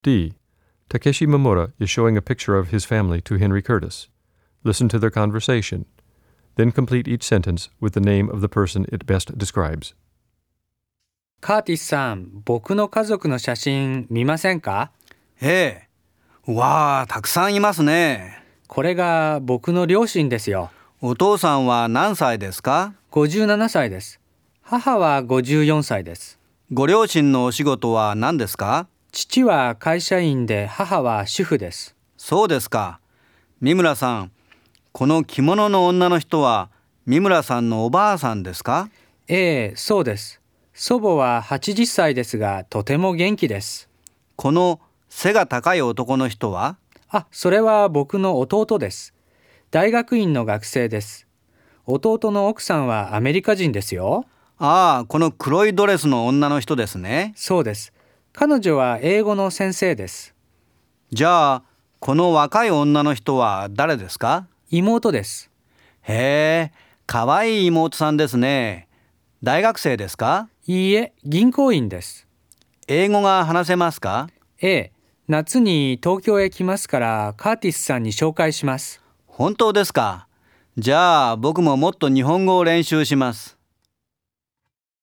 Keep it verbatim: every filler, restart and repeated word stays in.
D. Takeshi Momura is showing a picture of his family to Henry Curtis. Listen to their conversation. Then complete each sentence with the name of the person it best describes. カーティスさん、僕の家族の写真見ませんか？ ええ。わあ、たくさんいますね。 これが僕の両親ですよ。 お父さんは何歳ですか？ ごじゅうななさいです。母はごじゅうよんさいです。 ご両親のお仕事は何ですか？ 父は会社員で母は主婦です。 そうですか。三村さん、この着物の女の人は三村さんのおばあさんですか？ ええ、そうです。祖母ははちじゅっさいですが、とても元気です。 この背が高い男の人は？ あ、それは僕の弟です。大学院の学生です。弟の奥さんはアメリカ人ですよ。 ああ、この黒いドレスの女の人ですね。 そうです。彼女は英語の先生です。 じゃあ、この若い女の人は誰ですか？ 妹です。 へえ、かわいい妹さんですね。大学生ですか？ いいえ、銀行員です。 英語が話せますか？ ええ、夏に東京へ来ますからカーティスさんに紹介します。 本当ですか？じゃあ僕ももっと日本語を練習します。